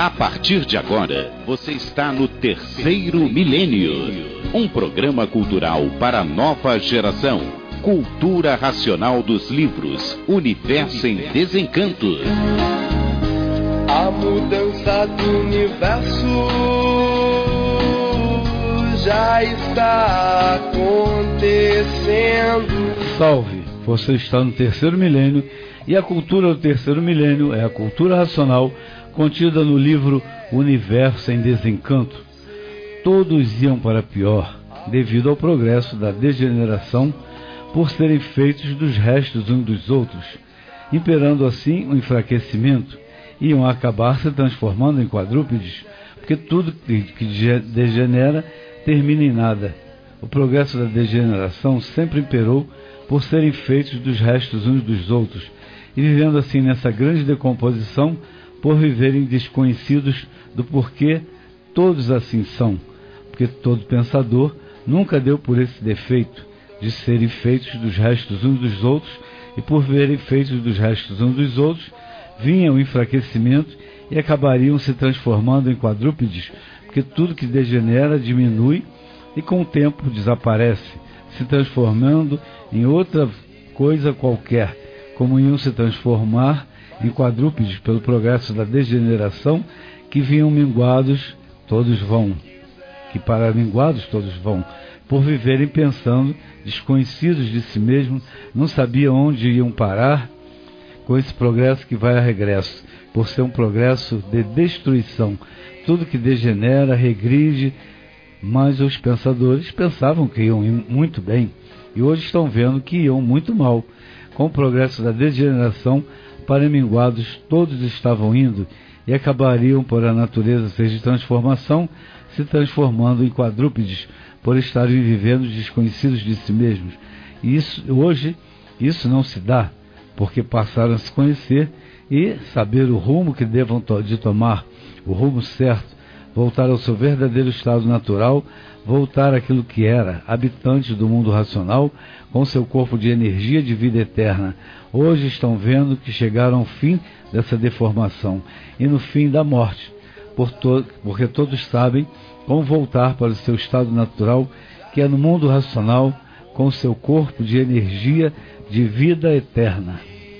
A partir de agora, você está no Terceiro Milênio, um programa cultural para a nova geração. Cultura racional dos livros, Universo em Desencanto. A mudança do universo já está acontecendo. Salve, você está no Terceiro Milênio e a cultura do Terceiro Milênio é a cultura racional contida no livro Universo em Desencanto. Todos iam para pior, devido ao progresso da degeneração, por serem feitos dos restos uns dos outros, imperando assim o enfraquecimento, iam acabar se transformando em quadrúpedes, porque tudo que degenera termina em nada. O progresso da degeneração sempre imperou por serem feitos dos restos uns dos outros, e vivendo assim nessa grande decomposição, por viverem desconhecidos do porquê todos assim são, porque todo pensador nunca deu por esse defeito de serem feitos dos restos uns dos outros, e por verem feitos dos restos uns dos outros, vinha o enfraquecimento e acabariam se transformando em quadrúpedes, porque tudo que degenera diminui e com o tempo desaparece, se transformando em outra coisa qualquer, como iam se transformar em quadrúpedes pelo progresso da degeneração, que vinham minguados, todos vão, que para minguados todos vão, por viverem pensando, desconhecidos de si mesmos, não sabiam onde iam parar, com esse progresso que vai a regresso, por ser um progresso de destruição. Tudo que degenera, regride, mas os pensadores pensavam que iam muito bem, e hoje estão vendo que iam muito mal. Com o progresso da degeneração, para minguados todos estavam indo, e acabariam, por a natureza ser de transformação, se transformando em quadrúpedes, por estarem vivendo desconhecidos de si mesmos. E hoje isso não se dá, porque passaram a se conhecer e saber o rumo que devam de tomar, o rumo certo, voltar ao seu verdadeiro estado natural, voltar àquilo que era, habitante do mundo racional, com seu corpo de energia de vida eterna. Hoje estão vendo que chegaram ao fim dessa deformação e no fim da morte, porque todos sabem como voltar para o seu estado natural, que é no mundo racional, com seu corpo de energia de vida eterna.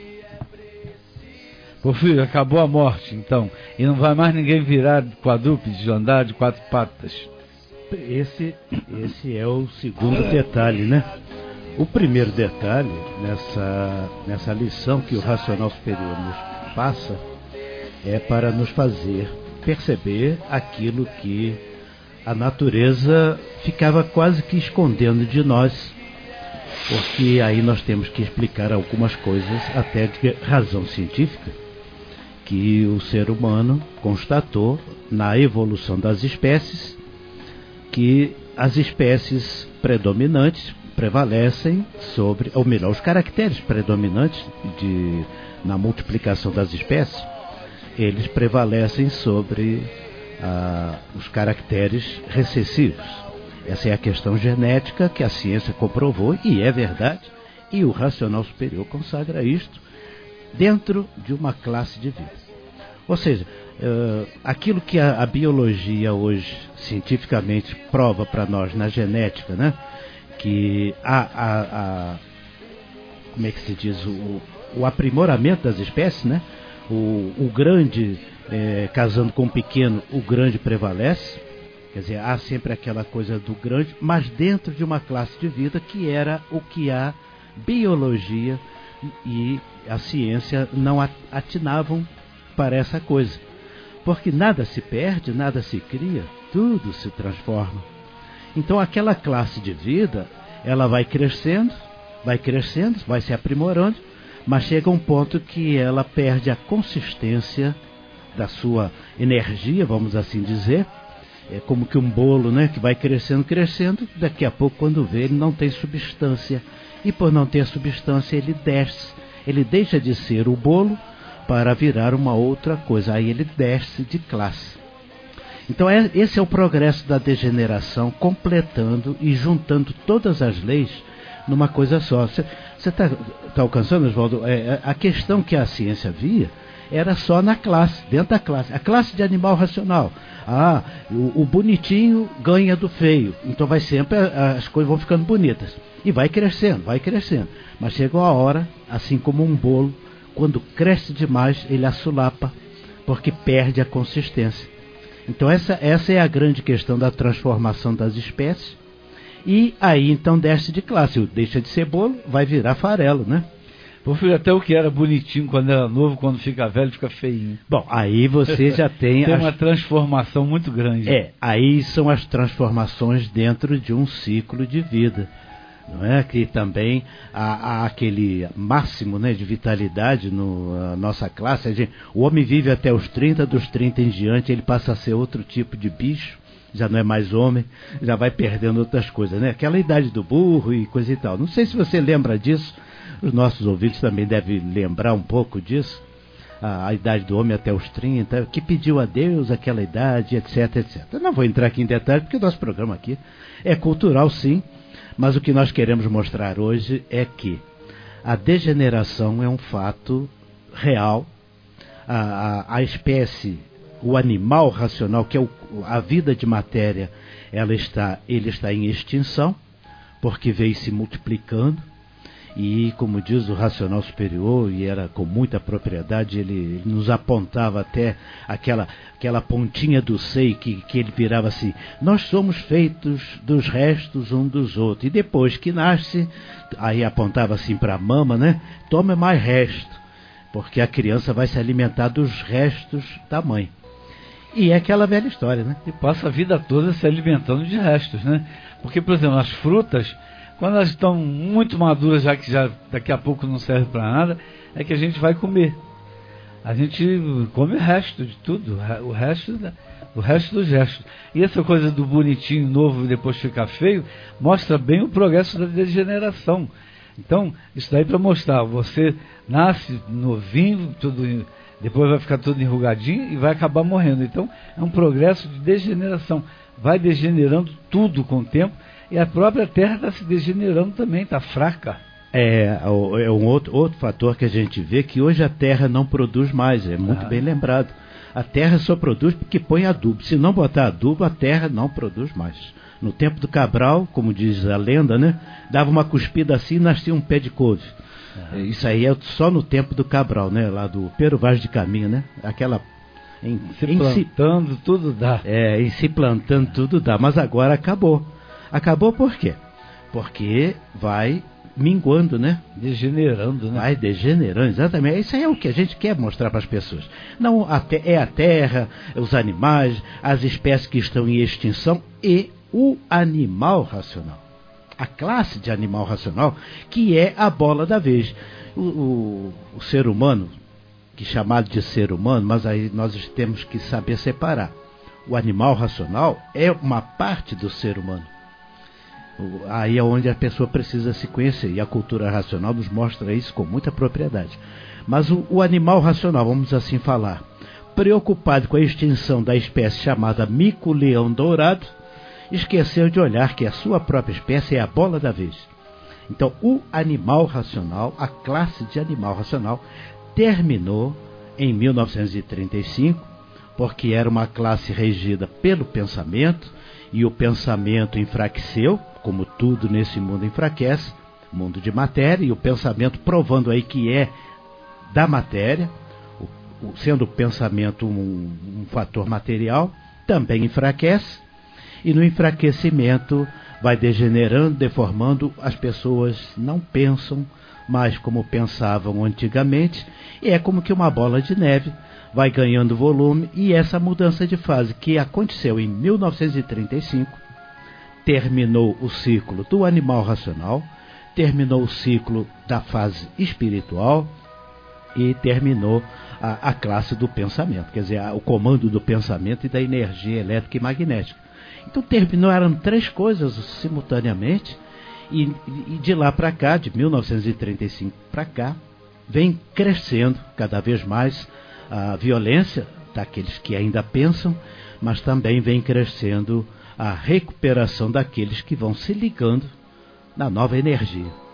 Porfírio, acabou a morte, então, e não vai mais ninguém virar quadrúpede, de andar de quatro patas. Esse é o segundo detalhe, né? O primeiro detalhe nessa lição que o Racional Superior nos passa é para nos fazer perceber aquilo que a natureza ficava quase que escondendo de nós, porque aí nós temos que explicar algumas coisas até de razão científica, que o ser humano constatou na evolução das espécies, que as espécies predominantes prevalecem sobre, ou melhor, os caracteres predominantes na multiplicação das espécies, eles prevalecem sobre os caracteres recessivos. Essa é a questão genética que a ciência comprovou, e é verdade, e o Racional Superior consagra isto dentro de uma classe de vida. Ou seja, aquilo que a biologia hoje cientificamente prova para nós na genética, né? Que como é que se diz, o aprimoramento das espécies, né? O grande casando com o pequeno, o grande prevalece. Quer dizer, há sempre aquela coisa do grande, mas dentro de uma classe de vida que era o que a biologia e a ciência não atinavam para essa coisa. Porque nada se perde, nada se cria, tudo se transforma. Então aquela classe de vida, ela vai crescendo, vai se aprimorando, mas chega um ponto que ela perde a consistência da sua energia, vamos assim dizer. É como que um bolo, né, que vai crescendo, daqui a pouco, quando vê, ele não tem substância. E por não ter substância, ele desce. Ele deixa de ser o bolo para virar uma outra coisa. Aí ele desce de classe. Então esse é o progresso da degeneração, completando e juntando todas as leis numa coisa só. Você está alcançando, Oswaldo? A questão que a ciência via era só na classe, dentro da classe. A classe de animal racional. O bonitinho ganha do feio. Então vai sempre, as coisas vão ficando bonitas. E vai crescendo, vai crescendo. Mas chega uma hora, assim como um bolo, quando cresce demais, ele assulapa, porque perde a consistência. Então essa é a grande questão da transformação das espécies. E aí então desce de classe. Deixa de ser bolo, vai virar farelo, né? Pô, filho, até o que era bonitinho quando era novo, quando fica velho, fica feinho. Bom, aí você já tem... Tem uma transformação muito grande. Aí são as transformações dentro de um ciclo de vida. Não é? Que também há aquele máximo, né, de vitalidade na nossa classe. O homem vive até os 30, dos 30 em diante ele passa a ser outro tipo de bicho, já não é mais homem, já vai perdendo outras coisas, né? Aquela idade do burro e coisa e tal. Não sei se você lembra disso, os nossos ouvintes também devem lembrar um pouco disso. A idade do homem até os 30, que pediu a Deus aquela idade, etc, etc. Eu não vou entrar aqui em detalhe, porque o nosso programa aqui é cultural, sim. Mas o que nós queremos mostrar hoje é que a degeneração é um fato real. A espécie, o animal racional, que é a vida de matéria, ele está em extinção, porque veio se multiplicando. E, como diz o racional superior, e era com muita propriedade, ele nos apontava até aquela pontinha do seio que ele virava assim: nós somos feitos dos restos um dos outros. E depois que nasce, aí apontava assim para a mama, né? Toma mais resto, porque a criança vai se alimentar dos restos da mãe. E é aquela velha história, né? E passa a vida toda se alimentando de restos, né? Porque, por exemplo, as frutas, quando elas estão muito maduras, já que daqui a pouco não serve para nada, é que a gente vai comer. A gente come o resto de tudo, o resto dos restos. E essa coisa do bonitinho novo e depois ficar feio, mostra bem o progresso da degeneração. Então, isso daí para mostrar, você nasce novinho, depois vai ficar tudo enrugadinho e vai acabar morrendo. Então, é um progresso de degeneração. Vai degenerando tudo com o tempo. E a própria Terra está se degenerando também, está fraca. É um outro fator que a gente vê, que hoje a Terra não produz mais, é muito bem lembrado. A Terra só produz porque põe adubo. Se não botar adubo, a Terra não produz mais. No tempo do Cabral, como diz a lenda, né, dava uma cuspida assim e nascia um pé de couve. Isso aí é só no tempo do Cabral, né, lá do Pero Vaz de Caminha, né? Tudo dá. Em se plantando tudo dá, mas agora acabou. Acabou por quê? Porque vai minguando, né? Degenerando, né? Vai degenerando, exatamente. Isso aí é o que a gente quer mostrar para as pessoas. Não, é a terra, os animais, as espécies que estão em extinção e o animal racional. A classe de animal racional, que é a bola da vez. O ser humano, que é chamado de ser humano, mas aí nós temos que saber separar. O animal racional é uma parte do ser humano. Aí é onde a pessoa precisa se conhecer, e a cultura racional nos mostra isso com muita propriedade. Mas o animal racional, vamos assim falar, preocupado com a extinção da espécie chamada mico-leão dourado, esqueceu de olhar que a sua própria espécie é a bola da vez. Então o animal racional, a classe de animal racional, terminou em 1935, porque era uma classe regida pelo pensamento, e o pensamento enfraqueceu, como tudo nesse mundo enfraquece, mundo de matéria, e o pensamento provando aí que é da matéria, sendo o pensamento um fator material, também enfraquece, e no enfraquecimento vai degenerando, deformando, as pessoas não pensam mais como pensavam antigamente, e é como que uma bola de neve vai ganhando volume, e essa mudança de fase que aconteceu em 1935, terminou o ciclo do animal racional, terminou o ciclo da fase espiritual e terminou a classe do pensamento, quer dizer, o comando do pensamento e da energia elétrica e magnética. Então eram três coisas simultaneamente, e de lá para cá, de 1935 para cá, vem crescendo cada vez mais a violência daqueles que ainda pensam, mas também vem crescendo a recuperação daqueles que vão se ligando na nova energia.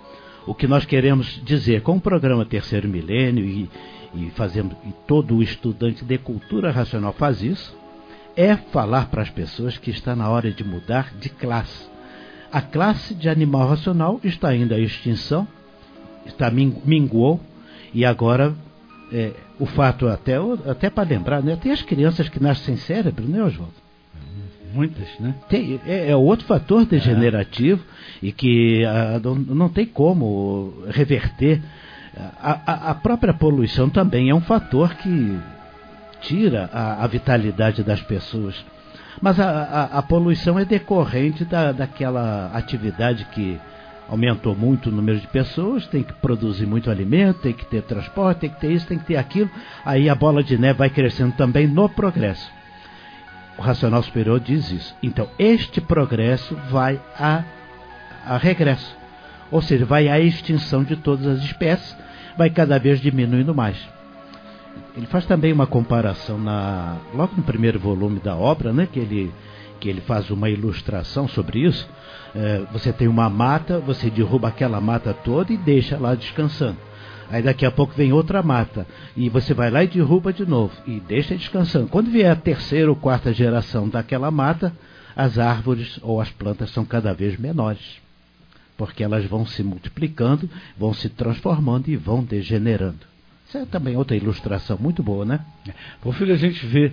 o que nós queremos dizer com o programa Terceiro Milênio, e todo estudante de cultura racional faz isso, é falar para as pessoas que está na hora de mudar de classe. A classe de animal racional está indo à extinção, minguou, e agora o fato, até para lembrar, né, tem as crianças que nascem sem cérebro, né, Oswaldo? Muitas, né? É outro fator degenerativo e que não tem como reverter. A própria poluição também é um fator que tira a vitalidade das pessoas. Mas a poluição é decorrente daquela atividade que aumentou muito o número de pessoas, tem que produzir muito alimento, tem que ter transporte, tem que ter isso, tem que ter aquilo. Aí a bola de neve vai crescendo também no progresso. O racional superior diz isso. Então, este progresso vai a regresso. Ou seja, vai à extinção de todas as espécies, vai cada vez diminuindo mais. Ele faz também uma comparação logo no primeiro volume da obra, né, que ele faz uma ilustração sobre isso. Você tem uma mata, você derruba aquela mata toda e deixa lá descansando. Aí daqui a pouco vem outra mata, e você vai lá e derruba de novo, e deixa descansando. Quando vier a terceira ou quarta geração daquela mata, as árvores ou as plantas são cada vez menores, porque elas vão se multiplicando, vão se transformando e vão degenerando. Isso é também outra ilustração muito boa, né? Por filho, a gente vê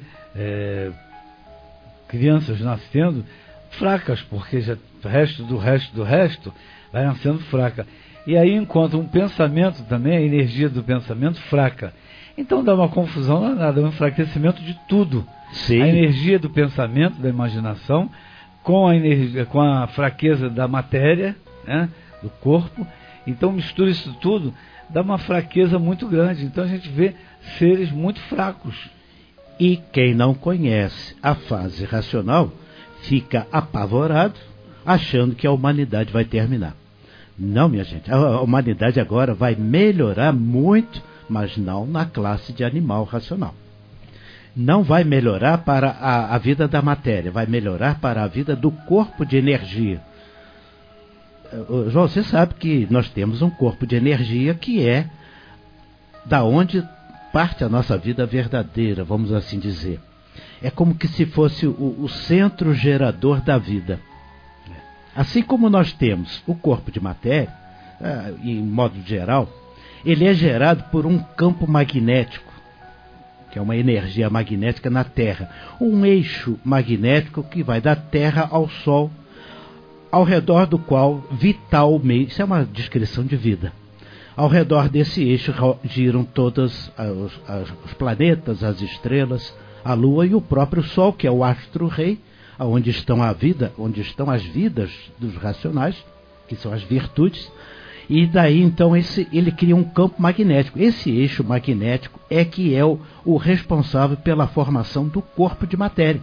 crianças nascendo fracas, porque já o resto vai nascendo fraca. E aí encontra um pensamento também, a energia do pensamento fraca. Então dá uma confusão danada, um enfraquecimento de tudo. Sim. A energia do pensamento, da imaginação, com a fraqueza da matéria, né, do corpo. Então mistura isso tudo, dá uma fraqueza muito grande. Então a gente vê seres muito fracos. E quem não conhece a fase racional fica apavorado, achando que a humanidade vai terminar. Não, minha gente, a humanidade agora vai melhorar muito, mas não na classe de animal racional. Não vai melhorar para a vida da matéria, vai melhorar para a vida do corpo de energia. João, você sabe que nós temos um corpo de energia que é da onde parte a nossa vida verdadeira, vamos assim dizer. É como que se fosse o centro gerador da vida. Assim como nós temos o corpo de matéria, em modo geral, ele é gerado por um campo magnético, que é uma energia magnética na Terra. Um eixo magnético que vai da Terra ao Sol, ao redor do qual vitalmente, isso é uma descrição de vida, ao redor desse eixo giram todos os planetas, as estrelas, a Lua e o próprio Sol, que é o astro-rei, onde estão onde estão as vidas dos racionais, que são as virtudes, e daí então ele cria um campo magnético. Esse eixo magnético é que é o responsável pela formação do corpo de matéria,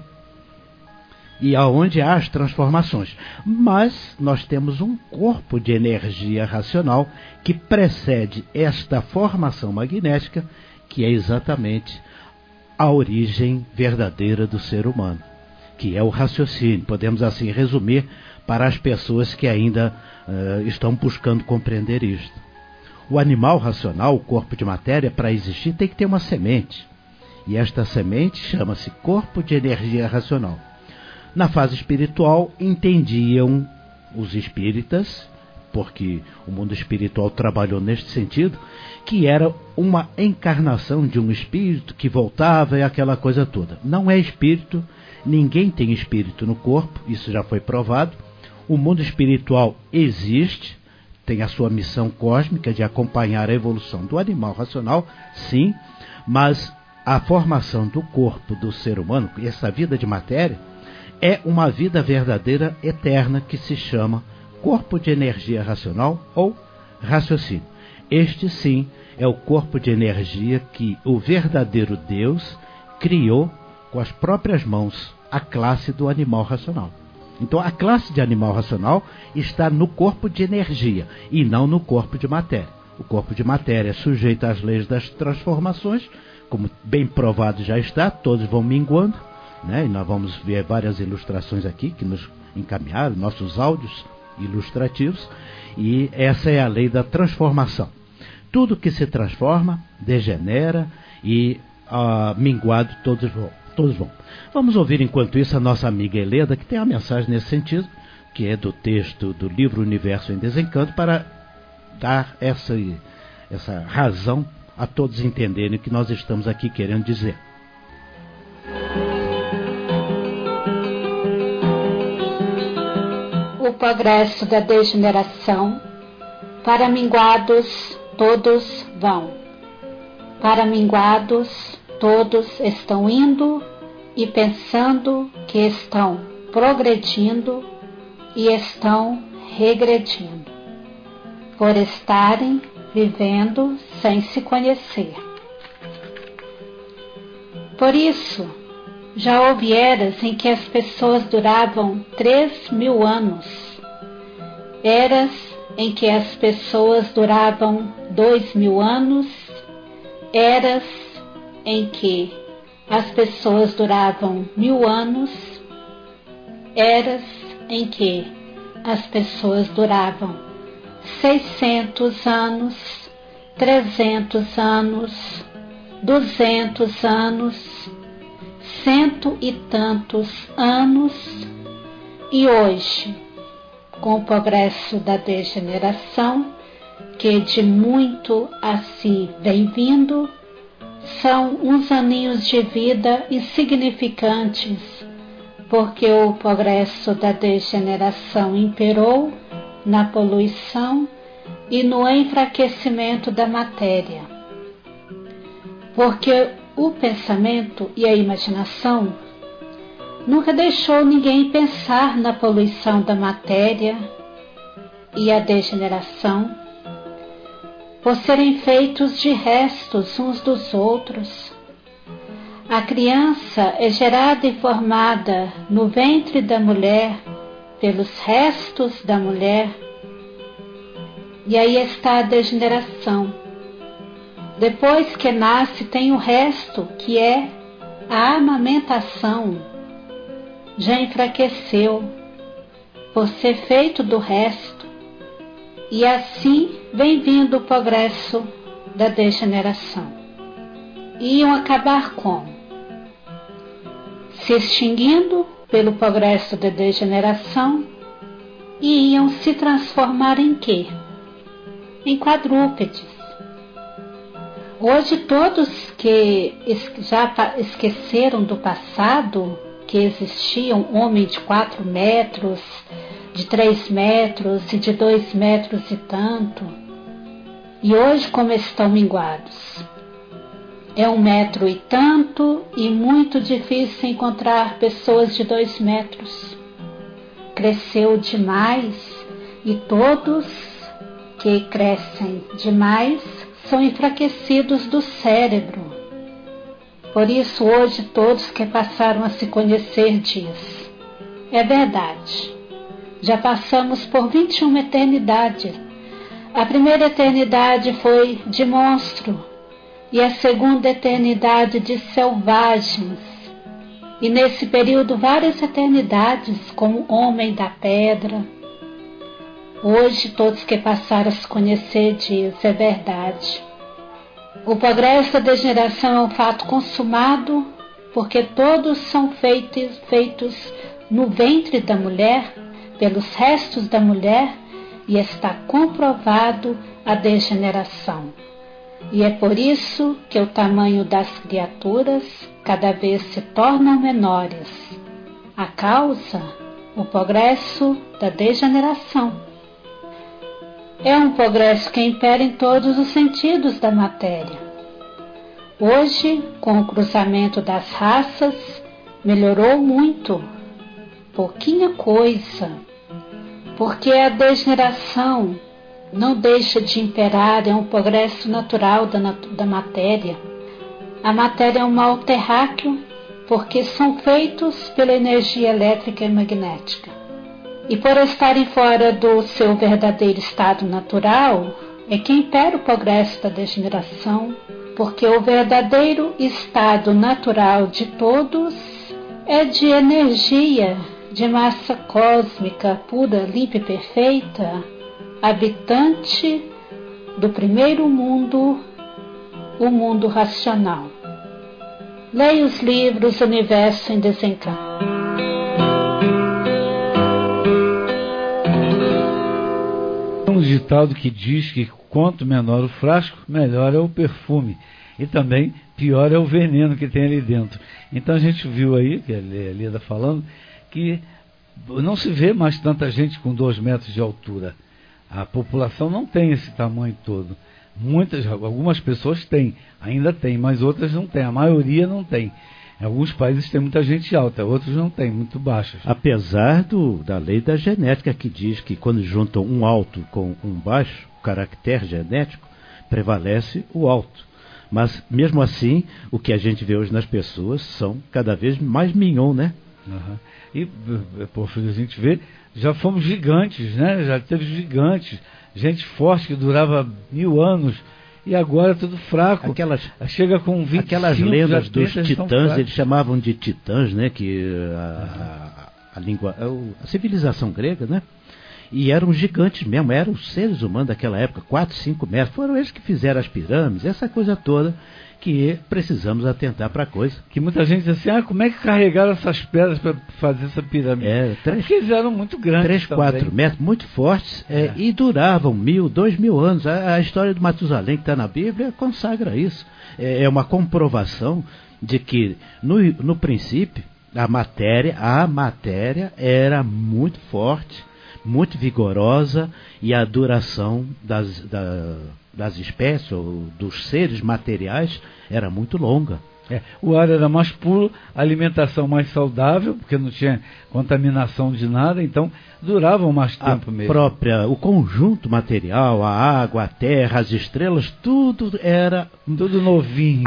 e aonde há as transformações. Mas nós temos um corpo de energia racional que precede esta formação magnética, que é exatamente a origem verdadeira do ser humano, que é o raciocínio. Podemos assim resumir para as pessoas que ainda estão buscando compreender isto. O animal racional, o corpo de matéria, para existir tem que ter uma semente. E esta semente chama-se corpo de energia racional. Na fase espiritual, entendiam os espíritas, porque o mundo espiritual trabalhou neste sentido, que era uma encarnação de um espírito que voltava e aquela coisa toda. Não é espírito, ninguém tem espírito no corpo, isso já foi provado. O mundo espiritual existe, tem a sua missão cósmica de acompanhar a evolução do animal racional, sim, mas a formação do corpo do ser humano, essa vida de matéria, é uma vida verdadeira eterna que se chama corpo de energia racional ou raciocínio. Este sim é o corpo de energia que o verdadeiro Deus criou com as próprias mãos, a classe do animal racional. Então a classe de animal racional está no corpo de energia e não no corpo de matéria. O corpo de matéria é sujeito às leis das transformações, como bem provado já está, todos vão minguando, né? E nós vamos ver várias ilustrações aqui que nos encaminharam, nossos áudios ilustrativos, e essa é a lei da transformação. Tudo que se transforma, degenera e minguado todos vão. Vamos ouvir enquanto isso a nossa amiga Helena, que tem uma mensagem nesse sentido, que é do texto do livro Universo em Desencanto, para dar essa razão a todos entenderem o que nós estamos aqui querendo dizer. O progresso da degeneração, para minguados todos vão. Para minguados todos estão indo e pensando que estão progredindo e estão regredindo, por estarem vivendo sem se conhecer. Por isso, já houve eras em que as pessoas duravam 3.000 anos, eras em que as pessoas duravam 2.000 anos, eras em que as pessoas duravam 1.000 anos, eras em que as pessoas duravam 600 anos, 300 anos, 200 anos, 100 e tantos anos, e hoje, com o progresso da degeneração, que de muito a si vem vindo, são uns aninhos de vida insignificantes, porque o progresso da degeneração imperou na poluição e no enfraquecimento da matéria. Porque o pensamento e a imaginação nunca deixou ninguém pensar na poluição da matéria e a degeneração, por serem feitos de restos uns dos outros. A criança é gerada e formada no ventre da mulher pelos restos da mulher, e aí está a degeneração. Depois que nasce, tem o resto, que é a amamentação. Já enfraqueceu por ser feito do resto, e assim vem vindo o progresso da degeneração. Iam acabar como? Se extinguindo pelo progresso da degeneração, e iam se transformar em quê? Em quadrúpedes. Hoje todos que já esqueceram do passado, que existia um homem de 4 metros, de 3 metros e de 2 metros e tanto, e hoje como estão minguados. É 1 metro e tanto, e muito difícil encontrar pessoas de 2 metros. Cresceu demais, e todos que crescem demais são enfraquecidos do cérebro. Por isso hoje todos que passaram a se conhecer diz: é verdade, já passamos por 21 eternidades. A primeira eternidade foi de monstro, e a segunda eternidade de selvagens, e nesse período várias eternidades como homem da pedra. Hoje todos que passaram a se conhecer diz: é verdade. O progresso da degeneração é um fato consumado, porque todos são feitos no ventre da mulher, pelos restos da mulher, e está comprovado a degeneração. E é por isso que o tamanho das criaturas cada vez se tornam menores. A causa, o progresso da degeneração. É um progresso que impera em todos os sentidos da matéria. Hoje, com o cruzamento das raças, melhorou muito, pouquinha coisa, porque a degeneração não deixa de imperar, é um progresso natural da matéria. A matéria é um mal terráqueo, porque são feitos pela energia elétrica e magnética. E por estarem fora do seu verdadeiro estado natural, é que impera o progresso da degeneração, porque o verdadeiro estado natural de todos é de energia de massa cósmica pura, limpa e perfeita, habitante do primeiro mundo, o mundo racional. Leia os livros Universo em Desencanto. Um ditado que diz que quanto menor o frasco, melhor é o perfume. E também pior é o veneno que tem ali dentro. Então a gente viu aí, que a Lida falando, que não se vê mais tanta gente com 2 metros de altura. A população não tem esse tamanho todo. Algumas pessoas têm, ainda tem, mas outras não têm. A maioria não tem. Em alguns países tem muita gente alta, outros não tem, muito baixas. Apesar da lei da genética, que diz que quando juntam um alto com um baixo, o caractere genético, prevalece o alto. Mas, mesmo assim, o que a gente vê hoje nas pessoas são cada vez mais mignon, né? Uhum. E, por filho, a gente vê, já fomos gigantes, né? Já teve gigantes, gente forte que durava 1000 anos, e agora tudo fraco. Chega com 25. Aquelas lendas dos titãs, eles chamavam de titãs, né? Que a civilização grega, né? E eram gigantes mesmo, eram os seres humanos daquela época, 4, 5 metros. Foram eles que fizeram as pirâmides, essa coisa toda que precisamos atentar para a coisa. Que muita gente diz assim, como é que carregaram essas pedras para fazer essa pirâmide? Porque eles eram muito grandes 3, 4 metros, muito fortes, e duravam 1000, 2000 anos. A história do Matusalém que está na Bíblia consagra isso. É uma comprovação de que, no princípio, a matéria era muito forte, muito vigorosa, e a duração das espécies ou dos seres materiais era muito longa. O ar era mais puro, a alimentação mais saudável, porque não tinha contaminação de nada, então duravam mais tempo mesmo. O conjunto material, a água, a terra, as estrelas, tudo era tudo novinho.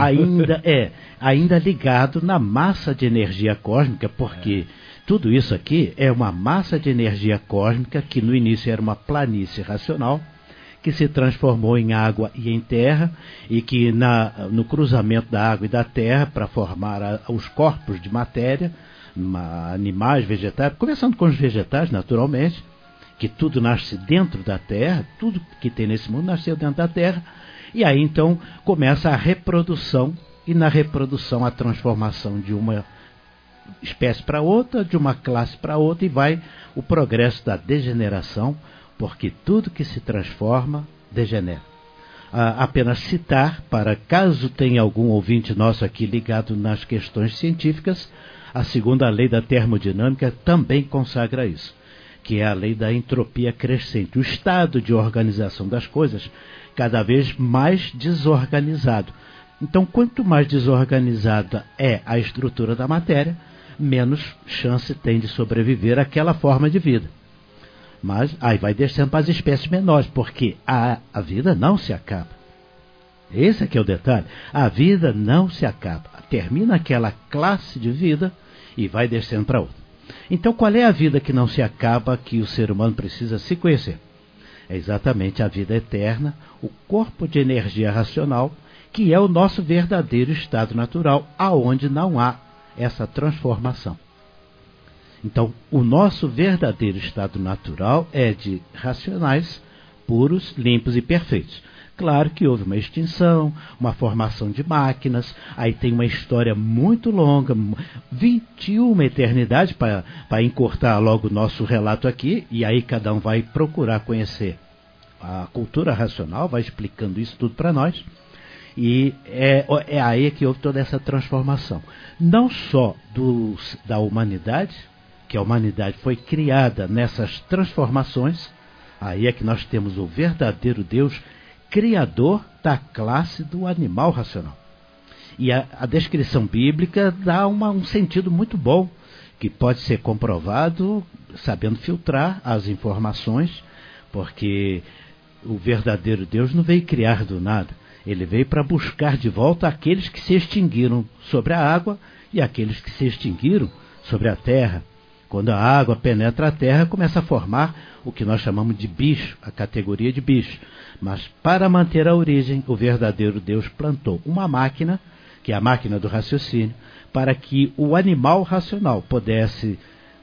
Ainda ligado na massa de energia cósmica, porque tudo isso aqui é uma massa de energia cósmica que no início era uma planície racional, que se transformou em água e em terra, e que no cruzamento da água e da terra, para formar os corpos de matéria, animais, vegetais, começando com os vegetais, naturalmente, que tudo nasce dentro da terra, tudo que tem nesse mundo nasceu dentro da terra, e aí então começa a reprodução, e na reprodução a transformação de uma espécie para outra, de uma classe para outra, e vai o progresso da degeneração, porque tudo que se transforma degenera. Apenas citar, para caso tenha algum ouvinte nosso aqui ligado nas questões científicas, a segunda lei da termodinâmica também consagra isso, que é a lei da entropia crescente, o estado de organização das coisas cada vez mais desorganizado. Então, quanto mais desorganizada é a estrutura da matéria, menos chance tem de sobreviver àquela forma de vida. Mas aí vai descendo para as espécies menores, porque a vida não se acaba. Esse aqui é o detalhe. A vida não se acaba. Termina aquela classe de vida e vai descendo para outra. Então, qual é a vida que não se acaba, que o ser humano precisa se conhecer? É exatamente a vida eterna, o corpo de energia racional, que é o nosso verdadeiro estado natural, aonde não há essa transformação. Então, o nosso verdadeiro estado natural é de racionais, puros, limpos e perfeitos. Claro que houve uma extinção, uma formação de máquinas, aí tem uma história muito longa, 21 eternidades, para encurtar logo o nosso relato aqui, e aí cada um vai procurar conhecer a cultura racional, vai explicando isso tudo para nós, e é aí que houve toda essa transformação. Não só da humanidade, que a humanidade foi criada nessas transformações, aí é que nós temos o verdadeiro Deus, criador da classe do animal racional. E a descrição bíblica dá um sentido muito bom, que pode ser comprovado sabendo filtrar as informações, porque o verdadeiro Deus não veio criar do nada, ele veio para buscar de volta aqueles que se extinguiram sobre a água e aqueles que se extinguiram sobre a terra. Quando a água penetra a terra, começa a formar o que nós chamamos de bicho, a categoria de bicho. Mas para manter a origem, o verdadeiro Deus plantou uma máquina, que é a máquina do raciocínio, para que o animal racional pudesse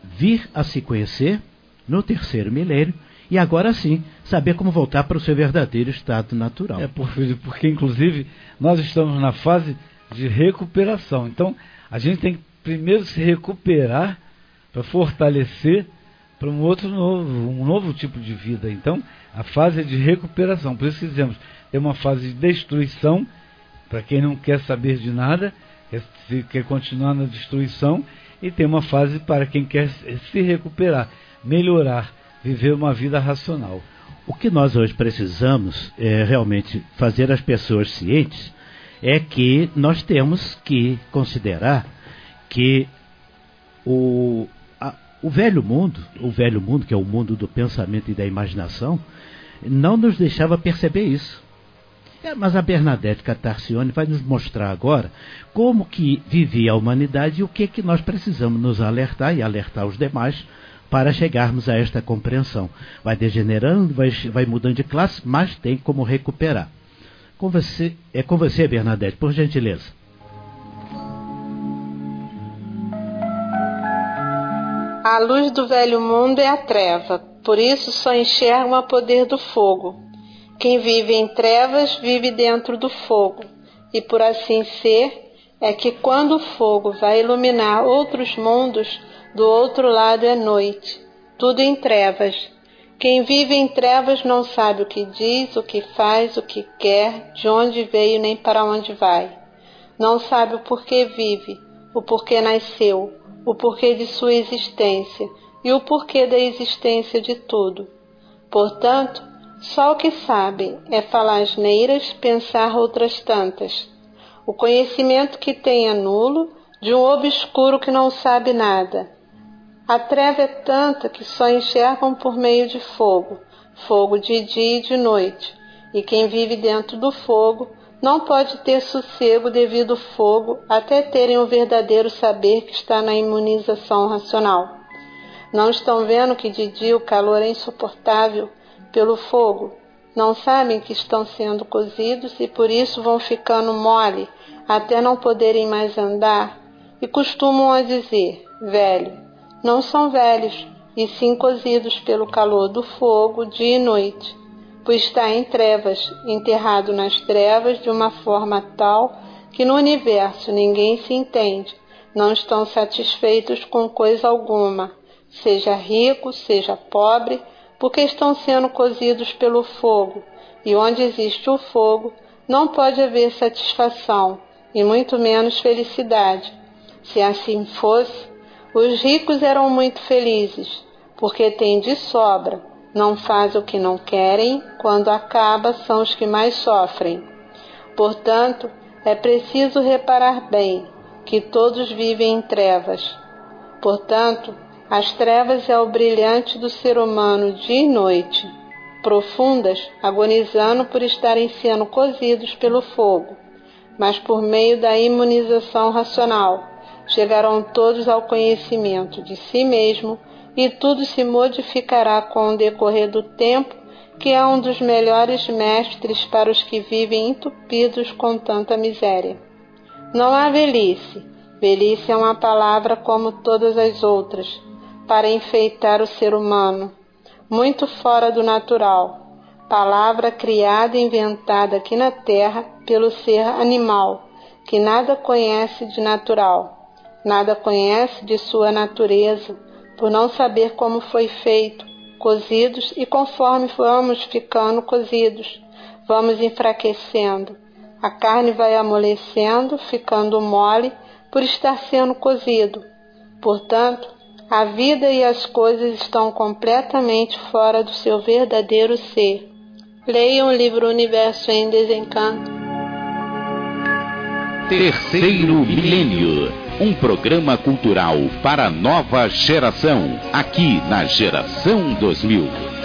vir a se conhecer no terceiro milênio e agora sim saber como voltar para o seu verdadeiro estado natural. Porque inclusive nós estamos na fase de recuperação. Então a gente tem que primeiro se recuperar para fortalecer para um novo tipo de vida. Então a fase é de recuperação. Por isso que dizemos, tem uma fase de destruição para quem não quer saber de nada, quer continuar na destruição, e tem uma fase para quem quer se recuperar, melhorar, viver uma vida racional. O que nós hoje precisamos é realmente fazer as pessoas cientes, é que nós temos que considerar que o velho mundo, que é o mundo do pensamento e da imaginação, não nos deixava perceber isso. Mas a Bernadette Catarcione vai nos mostrar agora como que vivia a humanidade e o que nós precisamos nos alertar e alertar os demais para chegarmos a esta compreensão. Vai degenerando, vai mudando de classe, mas tem como recuperar. É com você, Bernadette, por gentileza. A luz do velho mundo é a treva, por isso só enxergam a poder do fogo. Quem vive em trevas vive dentro do fogo, e por assim ser, é que quando o fogo vai iluminar outros mundos, do outro lado é noite, tudo em trevas. Quem vive em trevas não sabe o que diz, o que faz, o que quer, de onde veio nem para onde vai. Não sabe o porquê vive, o porquê nasceu, o porquê de sua existência e o porquê da existência de tudo. Portanto, só o que sabe é falar asneiras, pensar outras tantas. O conhecimento que tem é nulo, de um obscuro que não sabe nada. A treva é tanta que só enxergam por meio de fogo, fogo de dia e de noite, e quem vive dentro do fogo não pode ter sossego devido ao fogo até terem o verdadeiro saber que está na imunização racional. Não estão vendo que de dia o calor é insuportável pelo fogo? Não sabem que estão sendo cozidos e por isso vão ficando mole até não poderem mais andar? E costumam a dizer, velho. Não são velhos, e sim cozidos pelo calor do fogo dia e noite, pois está em trevas, enterrado nas trevas de uma forma tal que no universo ninguém se entende, não estão satisfeitos com coisa alguma, seja rico, seja pobre, porque estão sendo cozidos pelo fogo, e onde existe o fogo não pode haver satisfação, e muito menos felicidade. Se assim fosse, os ricos eram muito felizes, porque têm de sobra, não fazem o que não querem, quando acaba são os que mais sofrem. Portanto, é preciso reparar bem que todos vivem em trevas. Portanto, as trevas é o brilhante do ser humano dia e noite, profundas, agonizando por estarem sendo cozidos pelo fogo, mas por meio da imunização racional, chegarão todos ao conhecimento de si mesmo e tudo se modificará com o decorrer do tempo, que é um dos melhores mestres para os que vivem entupidos com tanta miséria. Não há velhice. Velhice é uma palavra como todas as outras, para enfeitar o ser humano, muito fora do natural. Palavra criada e inventada aqui na terra pelo ser animal, que nada conhece de natural. Nada conhece de sua natureza, por não saber como foi feito, cozidos, e conforme vamos ficando cozidos, vamos enfraquecendo. A carne vai amolecendo, ficando mole, por estar sendo cozido. Portanto, a vida e as coisas estão completamente fora do seu verdadeiro ser. Leiam o livro Universo em Desencanto. Terceiro Milênio, um programa cultural para a nova geração, aqui na Geração 2000.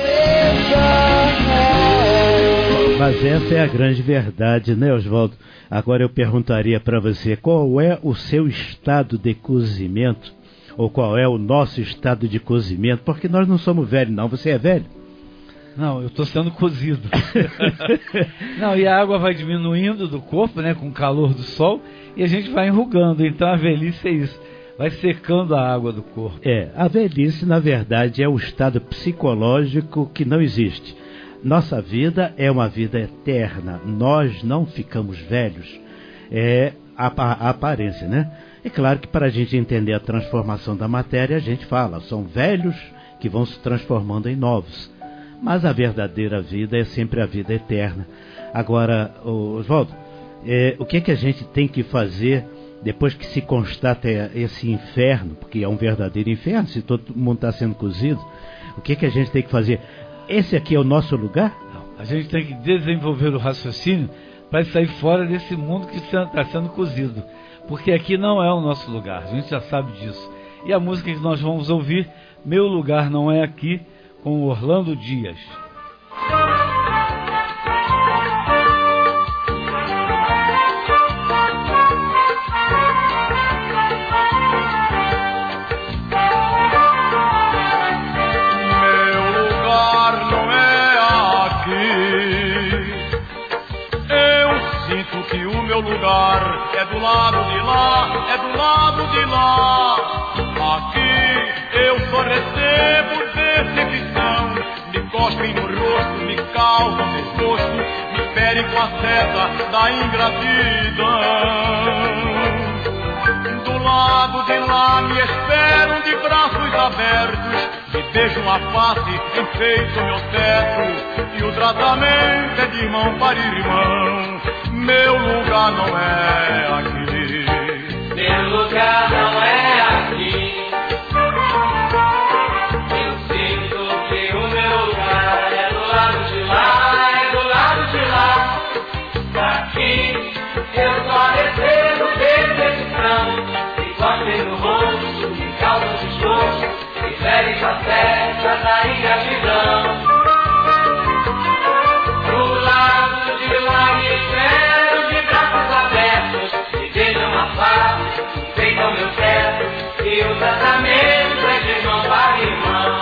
Mas essa é a grande verdade, né, Oswaldo? Agora eu perguntaria para você, qual é o seu estado de cozimento? Ou qual é o nosso estado de cozimento? Porque nós não somos velhos, não. Você é velho? Não, eu estou sendo cozido. Não, e a água vai diminuindo do corpo, né, com o calor do sol, e a gente vai enrugando. Então a velhice é isso. vai secando a água do corpo. A velhice, na verdade, é o estado psicológico que não existe. Nossa vida é uma vida eterna. Nós não ficamos velhos. É a aparência, né? É claro que para a gente entender a transformação da matéria, a gente fala, são velhos que vão se transformando em novos. Mas a verdadeira vida é sempre a vida eterna. Agora, Oswaldo, o que a gente tem que fazer depois que se constata esse inferno, porque é um verdadeiro inferno, se todo mundo está sendo cozido, o que a gente tem que fazer? Esse aqui é o nosso lugar? Não, a gente tem que desenvolver o raciocínio para sair fora desse mundo que está sendo cozido, porque aqui não é o nosso lugar, a gente já sabe disso. E a música que nós vamos ouvir, Meu Lugar Não É Aqui, com Orlando Dias. Meu lugar é do lado de lá, é do lado de lá. Aqui eu só recebo decepção. Me cospem no rosto, me causam desgosto, me ferem com a seta da ingratidão. Do lado de lá me esperam de braços abertos, me beijam a face, enfeitam meu teto, e o tratamento é de irmão para irmão. Meu lugar não é aqui. Meu lugar não é aqui. Eu sinto que o meu lugar é do lado de lá, é do lado de lá. Aqui eu só recebo decepção. Me cospem no rosto, me causam desgosto, me ferem com a festa da ingratidão. Do lado de lá me espera enfeitam meu teto, e o tratamento é de irmão para irmão.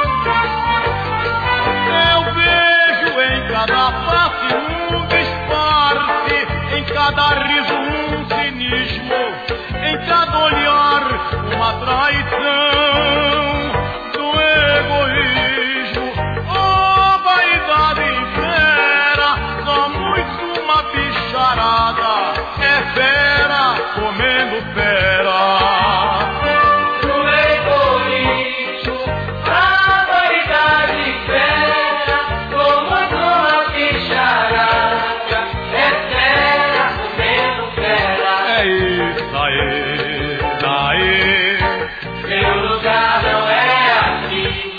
Eu vejo em cada face um disfarce, em cada riso um cinismo, em cada olhar uma traição do egoísmo. Oh, vaidade inteira, só muito uma bicharada, é fera comendo fera. No egoísmo, a vaidade fera, como uma bicharada, é fera comendo fera. É isso aí, daí. Meu lugar não é aqui.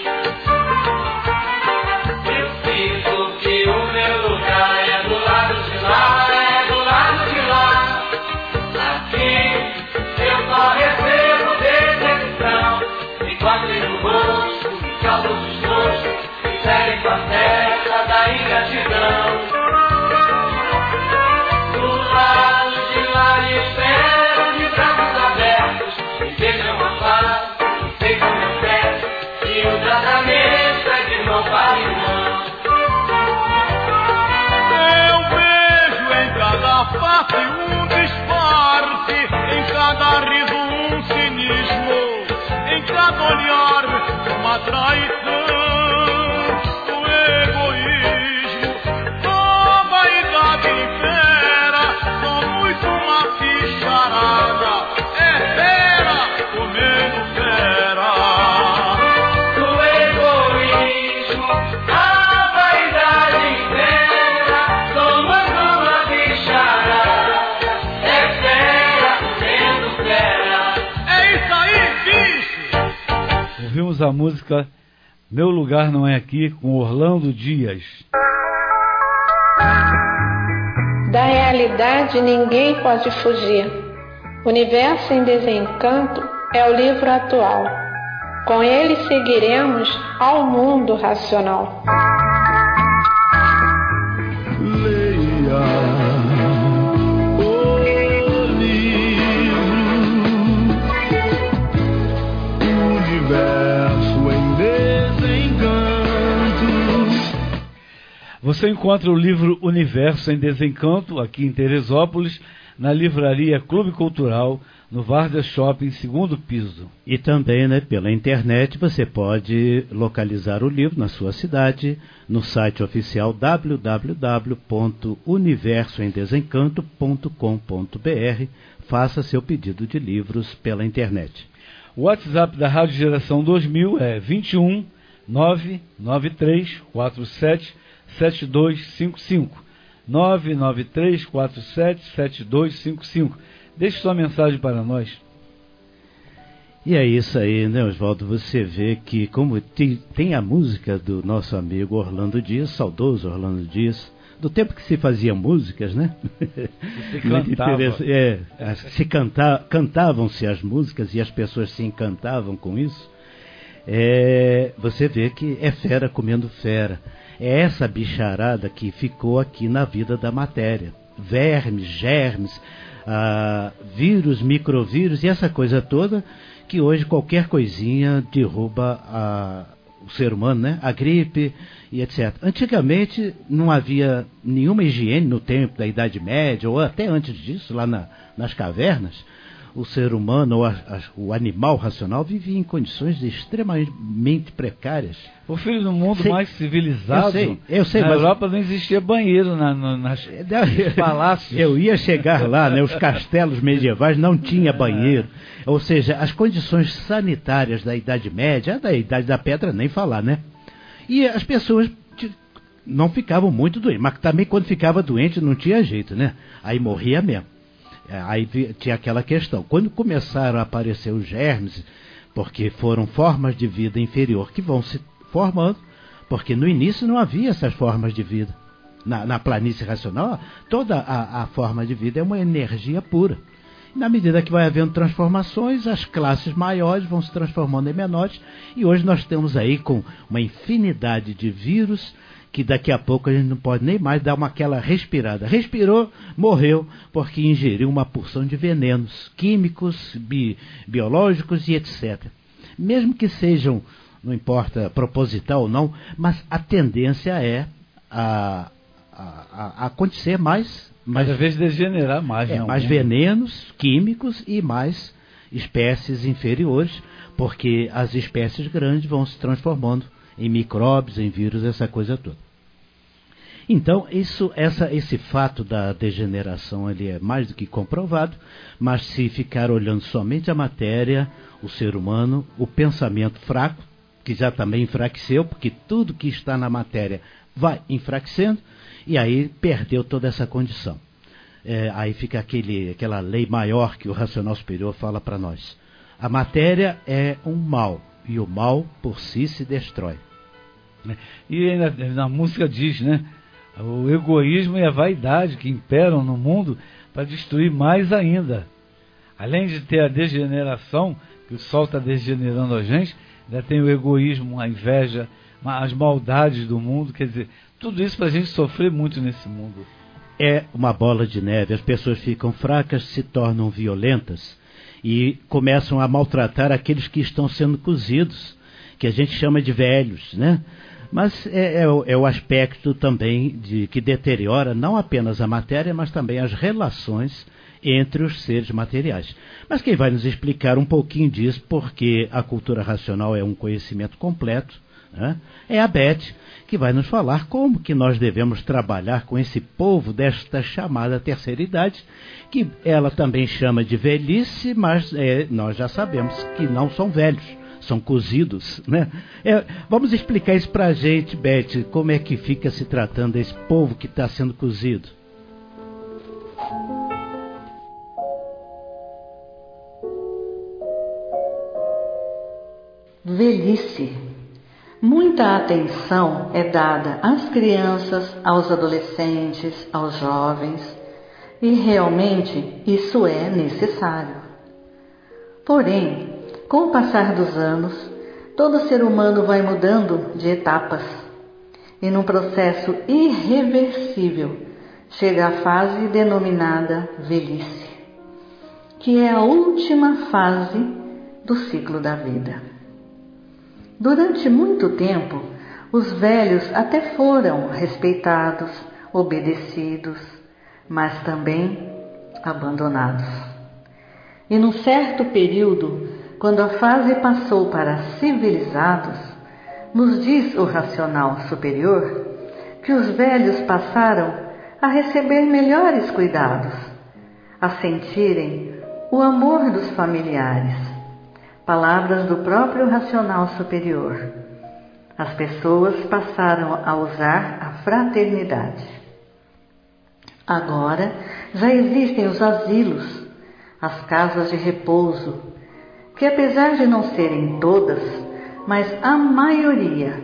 Eu sinto que o meu lugar é do lado de lá, é do lado de lá. Eu só recebo decepção, me cospem no rosto, me causam desgosto, me ferem com a festa da ingratidão. Do lado de lá me esperam de braços abertos, me beijam a face, enfeitam meu teto, e o tratamento é de irmão para irmão. Eu vejo em cada face um disfarce, em cada riso um cinismo, em cada olhar uma traição do egoísmo. Oh, vaidade inteira, só muito uma bicharada, é fera comendo fera. Do egoísmo, a vaidade inteira, somos uma bicharada, é fera comendo fera. É isso aí, bicho! Ouvimos a música Meu Lugar Não É Aqui, com Orlando Dias. Da realidade ninguém pode fugir. Universo em Desencanto é o livro atual. Com ele seguiremos ao mundo racional. Leia o livro Universo em Desencanto. Você encontra o livro Universo em Desencanto, aqui em Teresópolis, na livraria Clube Cultural, no Várzea Shopping, segundo piso. E também, né, pela internet, você pode localizar o livro na sua cidade, no site oficial www.universoemdesencanto.com.br. Faça seu pedido de livros pela internet. O WhatsApp da Rádio Geração 2000 é 21 993 47 7255. 993 47 7255. Deixe sua mensagem para nós. E é isso aí, né, Oswaldo? Você vê que como tem a música do nosso amigo Orlando Dias, saudoso Orlando Dias, do tempo que se fazia músicas, né? Cantavam-se as músicas e as pessoas se encantavam com isso. Você vê que é fera comendo fera. É essa bicharada que ficou aqui na vida da matéria. Vermes, germes, vírus, microvírus e essa coisa toda que hoje qualquer coisinha derruba o ser humano, né? A gripe e etc. Antigamente não havia nenhuma higiene no tempo da Idade Média, ou até antes disso, lá nas cavernas. O ser humano, ou o animal racional, vivia em condições extremamente precárias. O filho do mundo mais civilizado, eu sei, na mas Europa não existia banheiro nos palácios. Eu ia chegar lá, né? Os castelos medievais não tinha banheiro. Ou seja, as condições sanitárias da Idade Média, da Idade da Pedra, nem falar, né? E as pessoas não ficavam muito doentes, mas também quando ficava doente não tinha jeito, né? Aí morria mesmo. Aí tinha aquela questão, quando começaram a aparecer os germes, porque foram formas de vida inferior que vão se formando, porque no início não havia essas formas de vida. Na planície racional, toda a forma de vida é uma energia pura. E na medida que vai havendo transformações, as classes maiores vão se transformando em menores, e hoje nós estamos aí com uma infinidade de vírus, que daqui a pouco a gente não pode nem mais dar aquela respirada. Respirou, morreu, porque ingeriu uma porção de venenos químicos, biológicos e etc. Mesmo que sejam, não importa, proposital ou não, mas a tendência é a acontecer mais... Cada vez degenerar mais. Mais venenos químicos e mais espécies inferiores, porque as espécies grandes vão se transformando em micróbios, em vírus, essa coisa toda. Então, esse fato da degeneração ele é mais do que comprovado, mas se ficar olhando somente a matéria, o ser humano, o pensamento fraco, que já também enfraqueceu, porque tudo que está na matéria vai enfraquecendo, e aí perdeu toda essa condição. Aí fica aquela lei maior que o racional superior fala para nós. A matéria é um mal, e o mal por si se destrói. E na música diz, né? O egoísmo e a vaidade que imperam no mundo para destruir mais ainda. Além de ter a degeneração, que o sol está degenerando a gente, ainda tem o egoísmo, a inveja, as maldades do mundo. Quer dizer, tudo isso para a gente sofrer muito nesse mundo. É uma bola de neve. As pessoas ficam fracas, se tornam violentas e começam a maltratar aqueles que estão sendo cozidos, que a gente chama de velhos, né? Mas é o aspecto também que deteriora não apenas a matéria, mas também as relações entre os seres materiais. Mas quem vai nos explicar um pouquinho disso, porque a cultura racional é um conhecimento completo, né? É a Beth, que vai nos falar como que nós devemos trabalhar com esse povo desta chamada terceira idade, que ela também chama de velhice, mas nós já sabemos que não são velhos. São cozidos, né? Vamos explicar isso para a gente, Beth, como é que fica se tratando desse povo que está sendo cozido. Velhice. Muita atenção é dada às crianças, aos adolescentes, aos jovens, e realmente isso é necessário. Porém, com o passar dos anos, todo ser humano vai mudando de etapas e num processo irreversível chega a fase denominada velhice, que é a última fase do ciclo da vida. Durante muito tempo, os velhos até foram respeitados, obedecidos, mas também abandonados. E num certo período, quando a fase passou para civilizados, nos diz o racional superior que os velhos passaram a receber melhores cuidados, a sentirem o amor dos familiares. Palavras do próprio racional superior. As pessoas passaram a usar a fraternidade. Agora já existem os asilos, as casas de repouso, que apesar de não serem todas, mas a maioria,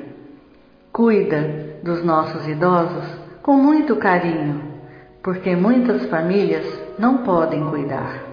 cuida dos nossos idosos com muito carinho, porque muitas famílias não podem cuidar.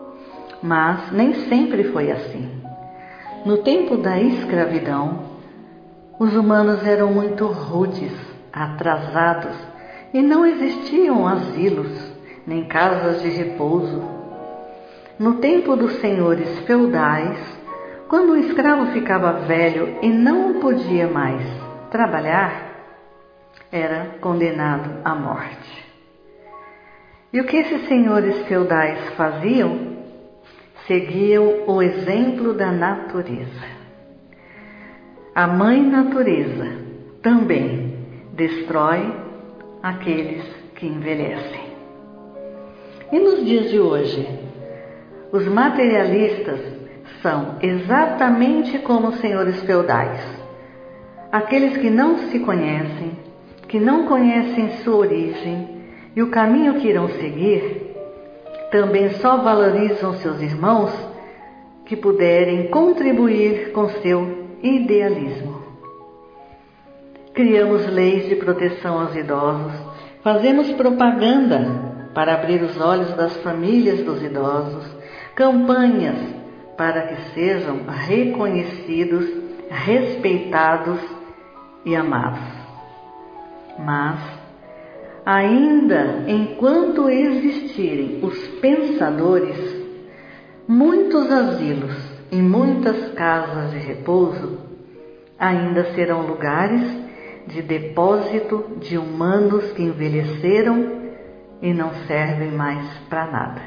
Mas nem sempre foi assim. No tempo da escravidão, os humanos eram muito rudes, atrasados, e não existiam asilos, nem casas de repouso. No tempo dos senhores feudais, quando o escravo ficava velho e não podia mais trabalhar, era condenado à morte. E o que esses senhores feudais faziam? Seguiam o exemplo da natureza. A mãe natureza também destrói aqueles que envelhecem. E nos dias de hoje, os materialistas são exatamente como os senhores feudais. Aqueles que não se conhecem, que não conhecem sua origem e o caminho que irão seguir, também só valorizam seus irmãos que puderem contribuir com seu idealismo. Criamos leis de proteção aos idosos, fazemos propaganda para abrir os olhos das famílias dos idosos, campanhas para que sejam reconhecidos, respeitados e amados. Mas, ainda enquanto existirem os pensadores, muitos asilos e muitas casas de repouso ainda serão lugares de depósito de humanos que envelheceram e não servem mais para nada.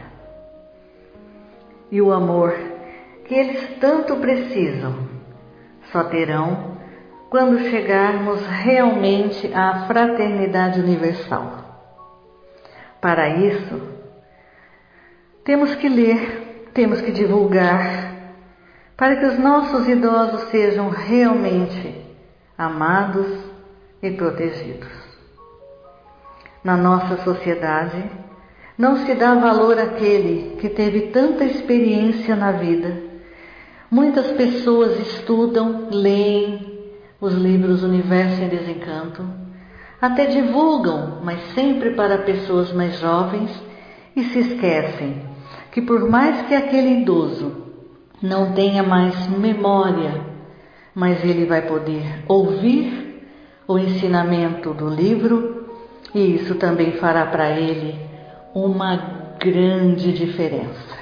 E o amor que eles tanto precisam só terão quando chegarmos realmente à fraternidade universal. Para isso, temos que ler, temos que divulgar, para que os nossos idosos sejam realmente amados e protegidos. Na nossa sociedade, não se dá valor àquele que teve tanta experiência na vida. Muitas pessoas estudam, leem os livros Universo em Desencanto, até divulgam, mas sempre para pessoas mais jovens, e se esquecem que por mais que aquele idoso não tenha mais memória, mas ele vai poder ouvir o ensinamento do livro, e isso também fará para ele uma grande diferença.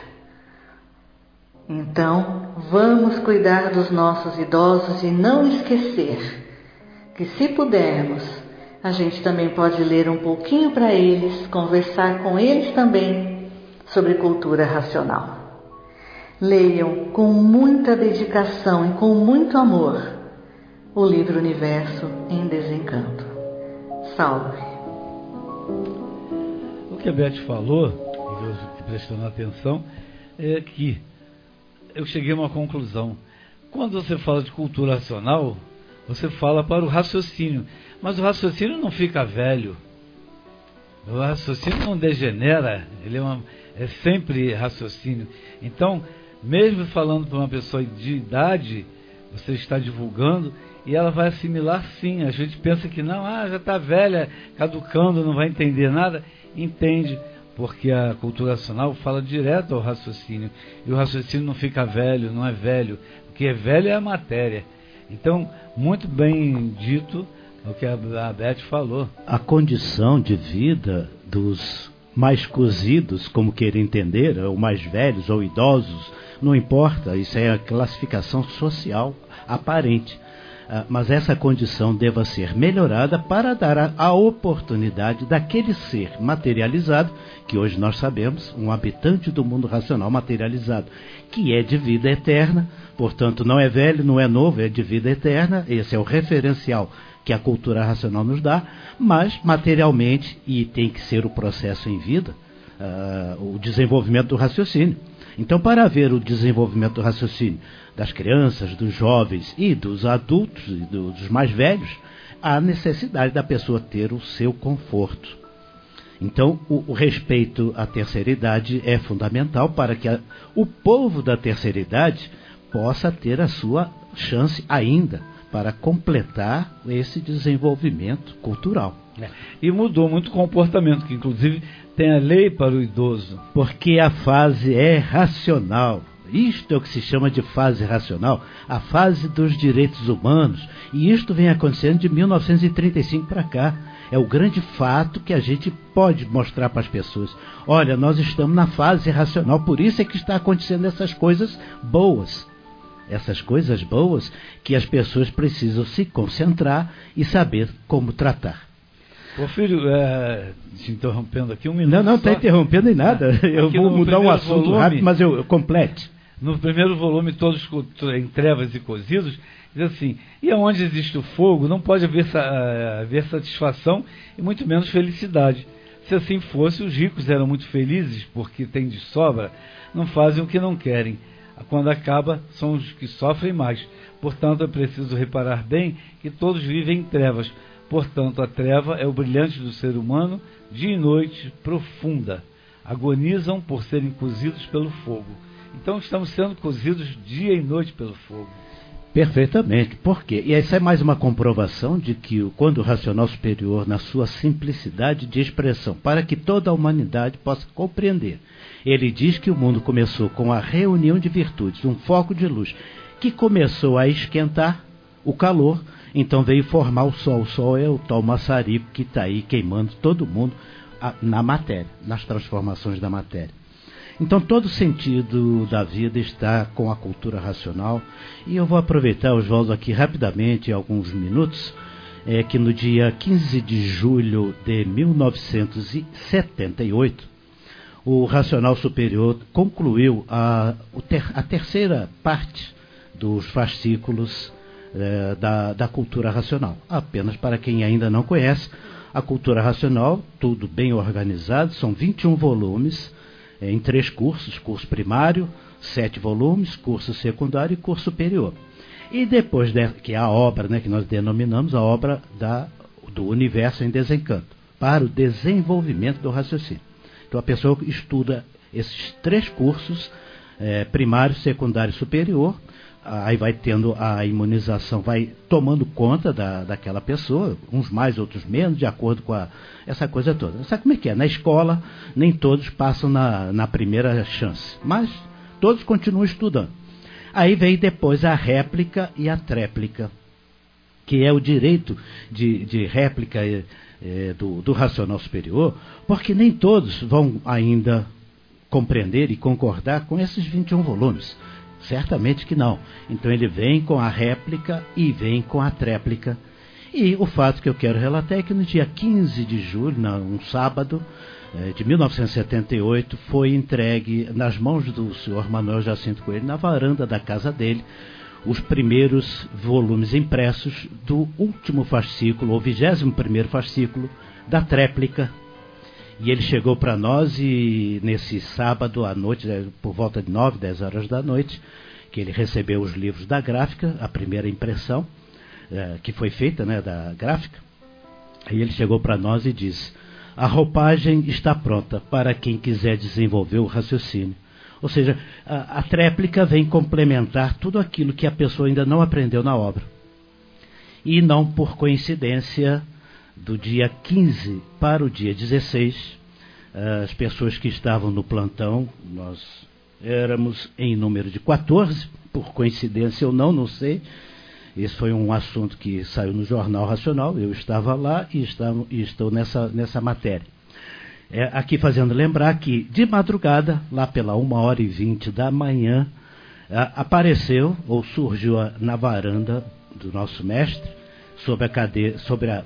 Então, vamos cuidar dos nossos idosos e não esquecer que, se pudermos, a gente também pode ler um pouquinho para eles, conversar com eles também sobre cultura racional. Leiam com muita dedicação e com muito amor o livro Universo em Desencanto. Salve! O que a Beth falou, e eu prestando atenção, é que eu cheguei a uma conclusão. Quando você fala de cultura racional, você fala para o raciocínio, mas o raciocínio não fica velho, o raciocínio não degenera, ele é sempre raciocínio. Então, mesmo falando para uma pessoa de idade, você está divulgando e ela vai assimilar sim. A gente pensa que não, já está velha, caducando, não vai entender nada. Entende, porque a cultura racional fala direto ao raciocínio, e o raciocínio não fica velho, não é velho, o que é velho é a matéria. Então, muito bem dito o que a Beth falou. A condição de vida dos mais cozidos, como queira entender, ou mais velhos ou idosos, não importa, isso é a classificação social aparente. mas essa condição deva ser melhorada para dar a oportunidade daquele ser materializado, que hoje nós sabemos, um habitante do mundo racional materializado, que é de vida eterna, portanto não é velho, não é novo, é de vida eterna, esse é o referencial que a cultura racional nos dá, mas materialmente, e tem que ser o processo em vida, o desenvolvimento do raciocínio. Então, para haver o desenvolvimento do raciocínio das crianças, dos jovens e dos adultos e dos mais velhos, há necessidade da pessoa ter o seu conforto. Então, o respeito à terceira idade é fundamental para que o povo da terceira idade possa ter a sua chance ainda para completar esse desenvolvimento cultural. E mudou muito o comportamento, que inclusive tem a lei para o idoso. Porque a fase é racional. Isto é o que se chama de fase racional, a fase dos direitos humanos. E isto vem acontecendo de 1935 para cá. É o grande fato que a gente pode mostrar para as pessoas. Olha, nós estamos na fase racional, por isso é que está acontecendo essas coisas boas. Essas coisas boas que as pessoas precisam se concentrar e saber como tratar. Porfírio, te interrompendo aqui um minuto. Não está interrompendo em nada. Eu vou mudar um assunto rápido, mas eu complete. No primeiro volume, Todos em Trevas e Cozidos, diz assim: e onde existe o fogo, não pode haver satisfação e muito menos felicidade. Se assim fosse, os ricos eram muito felizes, porque têm de sobra, não fazem o que não querem. Quando acaba, são os que sofrem mais. Portanto, é preciso reparar bem que todos vivem em trevas. Portanto, a treva é o brilhante do ser humano, dia e noite, profunda. Agonizam por serem cozidos pelo fogo. Então, estamos sendo cozidos dia e noite pelo fogo. Perfeitamente. Por quê? E essa é mais uma comprovação de que quando o racional superior, na sua simplicidade de expressão, para que toda a humanidade possa compreender, ele diz que o mundo começou com a reunião de virtudes, um foco de luz, que começou a esquentar o calor, então veio formar o Sol. O Sol é o tal maçarico que está aí queimando todo mundo na matéria, nas transformações da matéria. Então todo o sentido da vida está com a cultura racional. E eu vou aproveitar, Oswaldo, aqui rapidamente, alguns minutos, que no dia 15 de julho de 1978, o Racional Superior concluiu a terceira parte dos fascículos da cultura racional. Apenas para quem ainda não conhece, a cultura racional, tudo bem organizado, são 21 volumes, em 3 cursos: curso primário, 7 volumes, curso secundário e curso superior. E depois, que é a obra, que nós denominamos a obra do Universo em Desencanto, para o desenvolvimento do raciocínio. Então a pessoa estuda esses 3 cursos, primário, secundário e superior, aí vai tendo a imunização, vai tomando conta daquela pessoa, uns mais, outros menos, de acordo com essa coisa toda. Sabe como é que é? Na escola, nem todos passam na primeira chance, mas todos continuam estudando. Aí vem depois a réplica e a tréplica, que é o direito de réplica do racional superior, porque nem todos vão ainda compreender e concordar com esses 21 volumes. Certamente que não. Então ele vem com a réplica e vem com a tréplica. E o fato que eu quero relatar é que no dia 15 de julho, um sábado de 1978, foi entregue nas mãos do senhor Manuel Jacinto Coelho, na varanda da casa dele, os primeiros volumes impressos do último fascículo, ou 21º fascículo, da tréplica. E ele chegou para nós e nesse sábado à noite, por volta de 9, 10 horas da noite, que ele recebeu os livros da gráfica, a primeira impressão que foi feita, da gráfica. E ele chegou para nós e disse: a roupagem está pronta para quem quiser desenvolver o raciocínio. Ou seja, a tréplica vem complementar tudo aquilo que a pessoa ainda não aprendeu na obra. E não por coincidência, do dia 15 para o dia 16, as pessoas que estavam no plantão, nós éramos em número de 14, por coincidência ou não sei. Esse foi um assunto que saiu no Jornal Racional, eu estava lá e estou nessa matéria. Aqui fazendo lembrar que de madrugada, lá pela 1h20 da manhã, apareceu ou surgiu na varanda do nosso mestre, sobre a cadeira, sobre a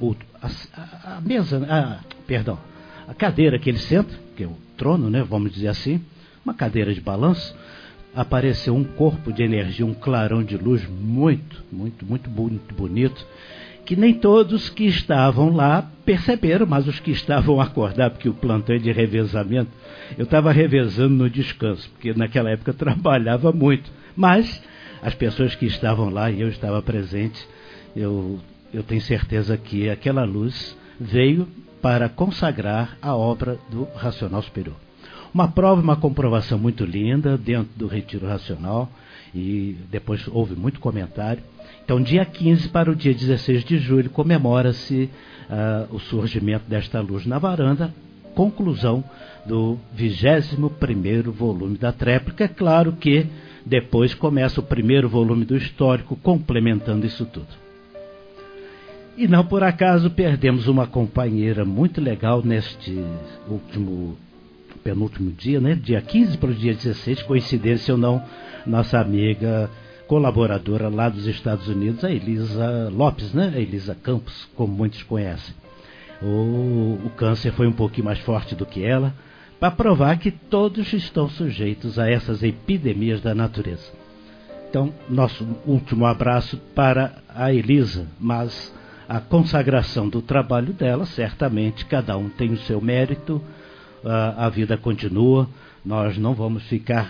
mesa, a cadeira que ele senta, que é o trono, né, vamos dizer assim, uma cadeira de balanço, apareceu um corpo de energia, um clarão de luz muito bonito, que nem todos que estavam lá perceberam, mas os que estavam acordados, porque o plantão é de revezamento, eu estava revezando no descanso, porque naquela época eu trabalhava muito, mas as pessoas que estavam lá e eu estava presente, eu tenho certeza que aquela luz veio para consagrar a obra do Racional Superior. Uma prova, uma comprovação muito linda dentro do Retiro Racional, e depois houve muito comentário. Então, dia 15 para o dia 16 de julho, comemora-se o surgimento desta luz na varanda, conclusão do 21º volume da tréplica. É claro que depois começa o primeiro volume do histórico, complementando isso tudo. E não por acaso perdemos uma companheira muito legal neste penúltimo dia, né? Dia 15 para o dia 16, coincidência ou não, nossa amiga colaboradora lá dos Estados Unidos, a Elisa Lopes, né? A Elisa Campos, como muitos conhecem. O câncer foi um pouquinho mais forte do que ela, para provar que todos estão sujeitos a essas epidemias da natureza. Então, nosso último abraço para a Elisa, mas a consagração do trabalho dela, certamente, cada um tem o seu mérito, a vida continua, nós não vamos ficar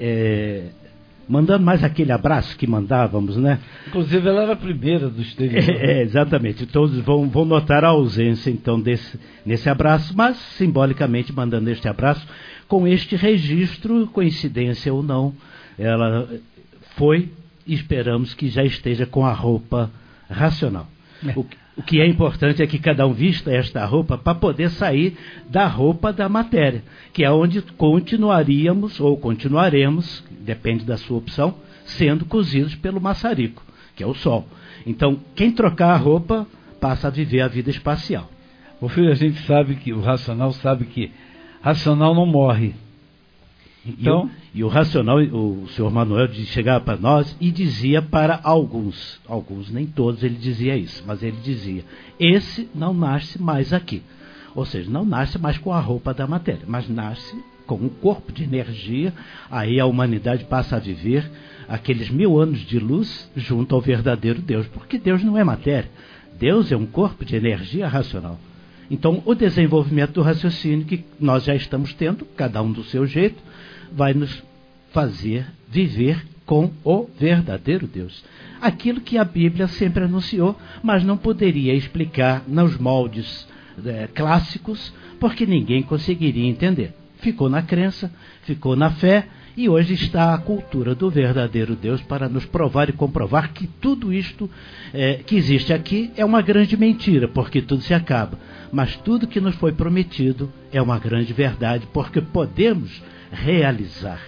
mandando mais aquele abraço que mandávamos, né? Inclusive ela era a primeira do exterior. Exatamente, todos vão notar a ausência então nesse abraço, mas simbolicamente mandando este abraço, com este registro, coincidência ou não, ela foi, esperamos que já esteja com a roupa racional. O que é importante é que cada um vista esta roupa para poder sair da roupa da matéria, que é onde continuaríamos ou continuaremos, depende da sua opção, sendo cozidos pelo maçarico, que é o sol. Então, quem trocar a roupa passa a viver a vida espacial. Ô filho, a gente sabe que o racional sabe que racional não morre. Então, e o racional, o senhor Manuel chegava para nós e dizia para alguns, nem todos ele dizia isso, mas ele dizia, esse não nasce mais aqui. Ou seja, não nasce mais com a roupa da matéria, mas nasce com um corpo de energia, aí a humanidade passa a viver aqueles 1000 anos de luz junto ao verdadeiro Deus, porque Deus não é matéria, Deus é um corpo de energia racional. Então, o desenvolvimento do raciocínio que nós já estamos tendo, cada um do seu jeito, vai nos fazer viver com o verdadeiro Deus. Aquilo que a Bíblia sempre anunciou, mas não poderia explicar nos moldes clássicos, porque ninguém conseguiria entender. Ficou na crença, ficou na fé, e hoje está a cultura do verdadeiro Deus para nos provar e comprovar que tudo isto que existe aqui é uma grande mentira, porque tudo se acaba. Mas tudo que nos foi prometido é uma grande verdade, porque podemos realizar.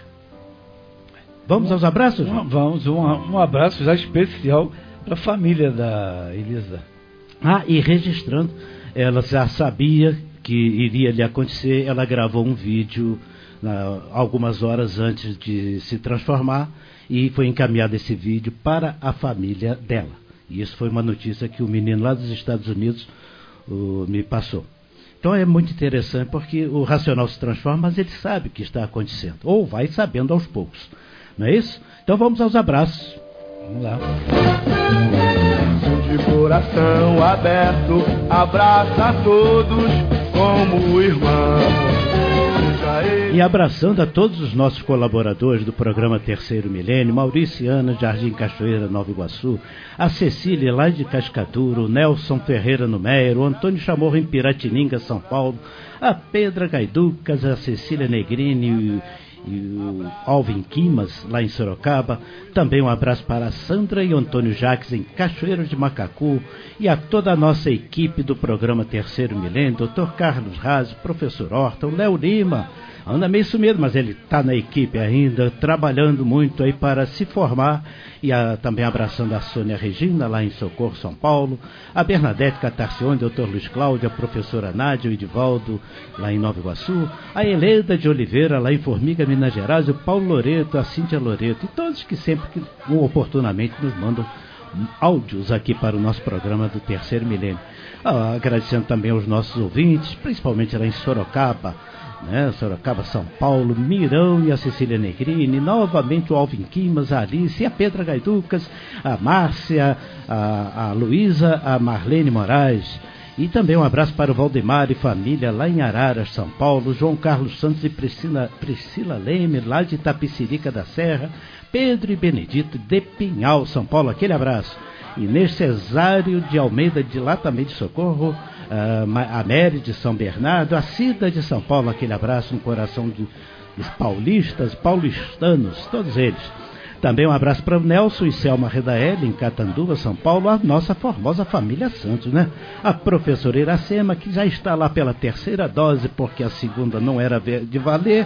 Vamos aos abraços? Vamos, um abraço já especial para a família da Elisa. E registrando, ela já sabia que iria lhe acontecer, ela gravou um vídeo algumas horas antes de se transformar e foi encaminhado esse vídeo para a família dela. E isso foi uma notícia que o menino lá dos Estados Unidos me passou. Então é muito interessante porque o racional se transforma, mas ele sabe o que está acontecendo, ou vai sabendo aos poucos, não é isso? Então vamos aos abraços. Vamos lá. De coração aberto, abraça a todos como irmão. E abraçando a todos os nossos colaboradores do programa Terceiro Milênio, Maurício e Ana, Jardim Cachoeira, Nova Iguaçu, a Cecília lá de Cascadura, o Nelson Ferreira no Meiro, o Antônio Chamorro em Piratininga, São Paulo, a Pedra Gaiducas, a Cecília Negrini e o Alvin Quimas, lá em Sorocaba. Também um abraço para a Sandra e o Antônio Jacques em Cachoeiro de Macacu, e a toda a nossa equipe do programa Terceiro Milênio, Dr. Carlos Raso, Professor Horta, o Léo Lima. Anda meio sumido, mas ele está na equipe ainda, trabalhando muito aí para se formar. E também abraçando a Sônia Regina, lá em Socorro, São Paulo. A Bernadette Catarcione, Dr. Luiz Cláudio, a professora Nádia, o Edivaldo, lá em Nova Iguaçu. A Heleda de Oliveira, lá em Formiga, Minas Gerais. O Paulo Loreto, a Cíntia Loreto. E todos que sempre, oportunamente, nos mandam áudios aqui para o nosso programa do Terceiro Milênio. Agradecendo também aos nossos ouvintes, principalmente lá em Sorocaba, né? Sorocaba, São Paulo, Mirão e a Cecília Negrini, novamente o Alvin Quimas, a Alice, a Pedra Gaiducas, a Márcia, a Luísa, a Marlene Moraes. E também um abraço para o Valdemar e família lá em Araras, São Paulo, João Carlos Santos e Priscila Leme, lá de Itapecerica da Serra, Pedro e Benedito de Pinhal, São Paulo, aquele abraço. Inês Cesário de Almeida, de lá também de Socorro, a Mary de São Bernardo, a Cida de São Paulo, aquele abraço no coração dos paulistanos, todos eles. Também um abraço para o Nelson e Selma Redaeli, em Catanduva, São Paulo, a nossa formosa família Santos, né? A professora Iracema, que já está lá pela terceira dose, porque a segunda não era de valer.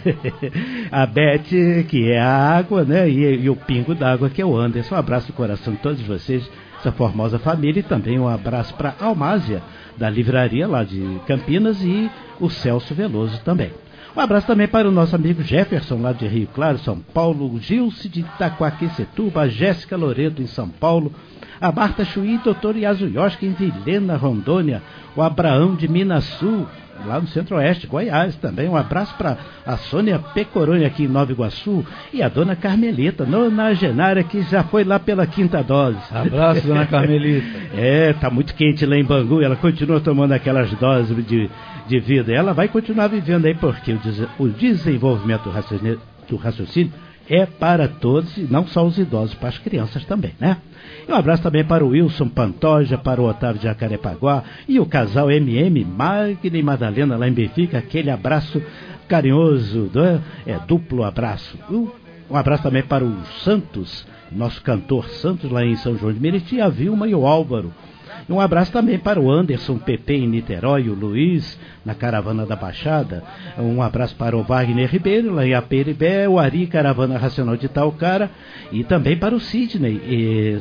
A Beth, que é a água, né? E o pingo d'água, que é o Anderson. Um abraço no coração de todos vocês, essa formosa família. E também um abraço para a Almásia, da livraria lá de Campinas, e o Celso Veloso também. Um abraço também para o nosso amigo Jefferson, lá de Rio Claro, São Paulo, o Gilce de Itaquaquecetuba, a Jéssica Loreto, em São Paulo, a Marta Chuí, doutor Yazuyoski, em Vilhena, Rondônia, o Abraão de Minas Sul, lá no Centro-Oeste, Goiás também. Um abraço para a Sônia Pecoroni, aqui em Nova Iguaçu, e a dona Carmelita, nonagenária, que já foi lá pela quinta dose. Abraço, dona Carmelita. Tá muito quente lá em Bangu, ela continua tomando aquelas doses de vida. Ela vai continuar vivendo aí, porque o desenvolvimento do raciocínio é para todos, e não só os idosos, para as crianças também, né? E um abraço também para o Wilson Pantoja, para o Otávio de Jacarepaguá e o casal MM, Magna e Madalena, lá em Benfica. Aquele abraço carinhoso, duplo abraço. Um abraço também para o Santos, nosso cantor Santos, lá em São João de Meriti, a Vilma e o Álvaro. E um abraço também para o Anderson PP em Niterói, o Luiz na Caravana da Baixada. Um abraço para o Wagner Ribeiro, lá em Aperibé, o Ari, Caravana Racional de Itaucara. E também para o Sidney,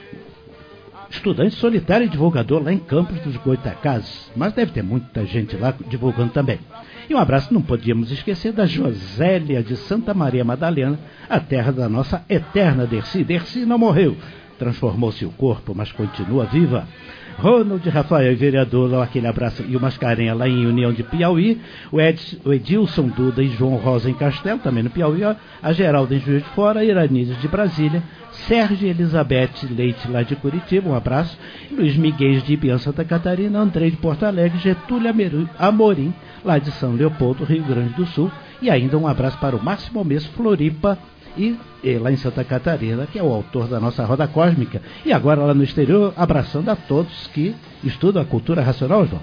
estudante solitário e divulgador lá em Campos dos Goitacazes. Mas deve ter muita gente lá divulgando também. E um abraço, não podíamos esquecer, da Josélia de Santa Maria Madalena, a terra da nossa eterna Dercy. Dercy não morreu, transformou-se o corpo, mas continua viva. Ronald Rafael, vereador, aquele abraço, e o Mascarenha lá em União de Piauí, o Edilson Duda e João Rosa em Castelo, também no Piauí, a Geralda em Juiz de Fora, a Iranísio de Brasília, Sérgio Elizabeth Leite lá de Curitiba, um abraço, Luiz Miguel de Ibiã, Santa Catarina, Andrei de Porto Alegre, Getúlio Amorim, lá de São Leopoldo, Rio Grande do Sul, e ainda um abraço para o Máximo Almeida, Floripa, e lá em Santa Catarina, que é o autor da nossa Roda Cósmica. E agora lá no exterior, abraçando a todos que estudam a cultura racional, João.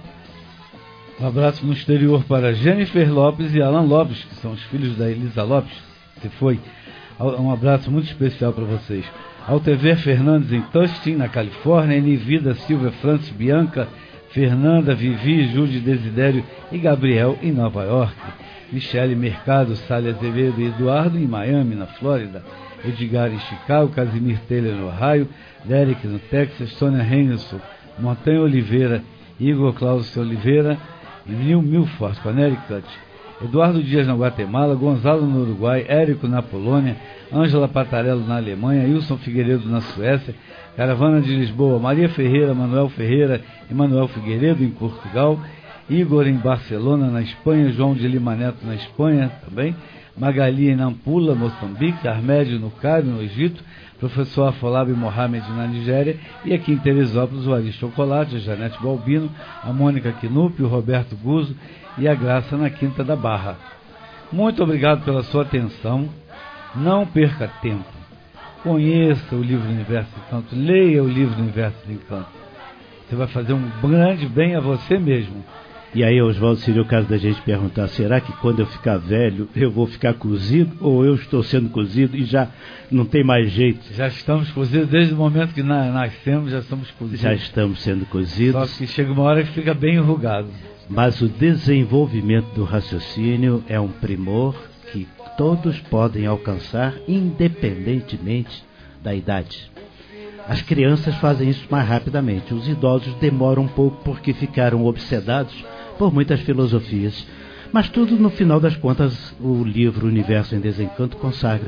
Um abraço no exterior para Jennifer Lopes e Alan Lopes, que são os filhos da Elisa Lopes, que foi. Um abraço muito especial para vocês. Altever Fernandes em Tustin, na Califórnia, Enivida Silva, Francis, Bianca, Fernanda, Vivi, Júlio Desidério e Gabriel em Nova York. Michele Mercado, Sália Azevedo e Eduardo em Miami, na Flórida. Edgar em Chicago, Casimir Taylor no Ohio, Derek no Texas, Sônia Henderson, Montanha Oliveira, Igor Claudio Oliveira em New Milford, Connecticut. Eduardo Dias na Guatemala, Gonzalo no Uruguai, Érico na Polônia, Ângela Patarello na Alemanha, Wilson Figueiredo na Suécia, Caravana de Lisboa, Maria Ferreira, Manuel Ferreira e Manuel Figueiredo em Portugal, Igor em Barcelona, na Espanha, João de Lima Neto na Espanha também, Magali em Nampula, Moçambique, Armédio no Cairo, no Egito, professor Afolabi Mohamed na Nigéria, e aqui em Teresópolis o Ari Chocolate, a Janete Balbino, a Mônica Quinupi, o Roberto Guzzo e a Graça na Quinta da Barra. Muito obrigado pela sua atenção, não perca tempo, conheça o livro Universo de Encanto, leia o livro Universo de Encanto, você vai fazer um grande bem a você mesmo. E aí, Oswaldo, seria o caso da gente perguntar, será que quando eu ficar velho eu vou ficar cozido ou eu estou sendo cozido e já não tem mais jeito? Já estamos cozidos, desde o momento que nascemos já somos cozidos. Já estamos sendo cozidos. Só que chega uma hora que fica bem enrugado. Mas o desenvolvimento do raciocínio é um primor que todos podem alcançar independentemente da idade. As crianças fazem isso mais rapidamente, os idosos demoram um pouco porque ficaram obsedados por muitas filosofias, mas tudo no final das contas o livro Universo em Desencanto consagra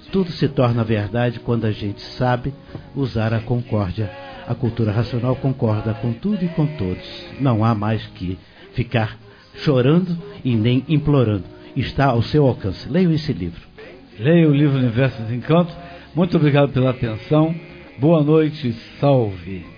Tudo se torna verdade quando a gente sabe usar a concórdia. A cultura racional concorda com tudo e com todos. Não há mais que ficar chorando e nem implorando. Está ao seu alcance. Leiam esse livro. Leia o livro Universo Desencanto. Muito obrigado pela atenção. Boa noite. Salve.